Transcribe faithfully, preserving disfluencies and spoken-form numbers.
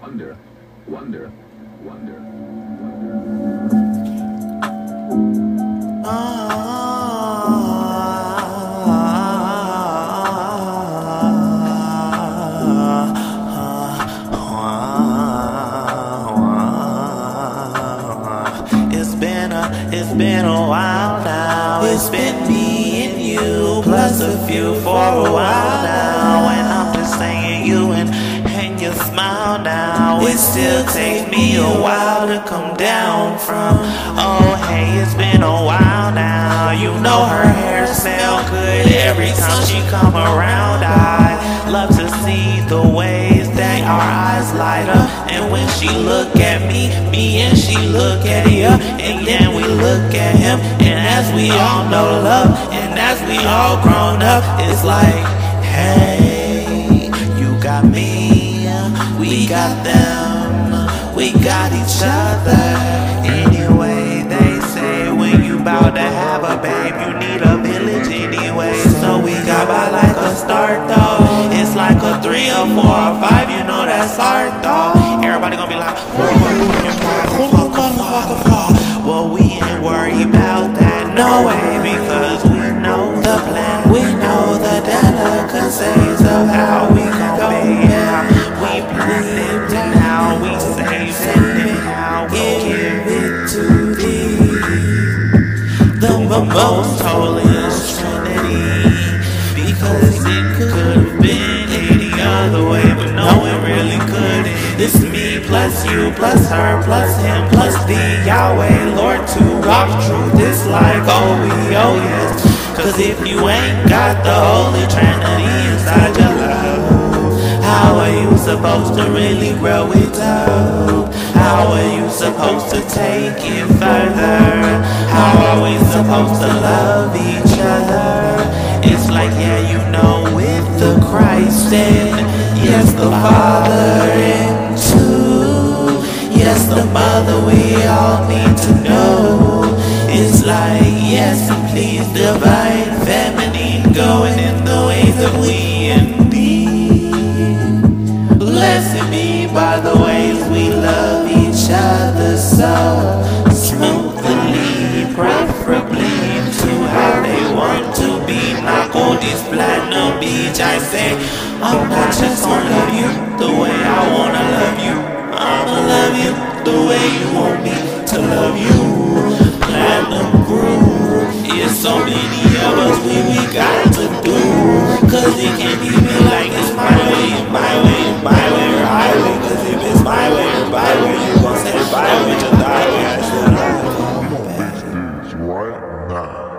Wonder, wonder, wonder, wonder. It's been a, it's been a while now. It's been me and you, plus a few for a while now. And I'm just saying you and, and you smile now. It still takes me a while to come down from. Oh hey, it's been a while now. You know her hair smell good every time she come around. I love to see the ways that our eyes light up. And when she look at me, me and she look at you, and then we look at him. And as we all know love, and as we all grown up, it's like, hey, you got me, we got them, we got each other. Anyway, they say when you bout to have a babe, you need a village anyway. So we got by like a start though. It's like a three or four or five, you know that's art though. Everybody gonna be like, well, we ain't worried about that, no way, because we know the plan, we know the delicacies of how we gon' be, how we plan it, and how we save it, and how we give it to thee, the most holiest Trinity, because it could've been any other way, but no, it really couldn't. It's me plus you plus her plus him plus the Yahweh Lord to rock truth. It's like oh we oh yes. Cause if you ain't got the Holy Trinity inside your love, how are you supposed to really grow it up? How are you supposed to take it further? How are we supposed to love each other? It's like yeah you know with the Christ and yes the Father and two, yes the Mother we all need to know. It's like yes and please divine feminine going in the ways that we indeed. Blessed be by the ways we love each other so smoothly, preferably to how they want to be. Knock on this platinum beach, I say I'm not just gonna love you the way I wanna love you. I'ma love you the way you want me to love you. Platinum groove, it's so many of us we, we got to do. Cause it can't be me like it's my way, my way, my way or highway. Cause if it's my way or my way, you gon' say bye with your thigh way. I still love you. Right now.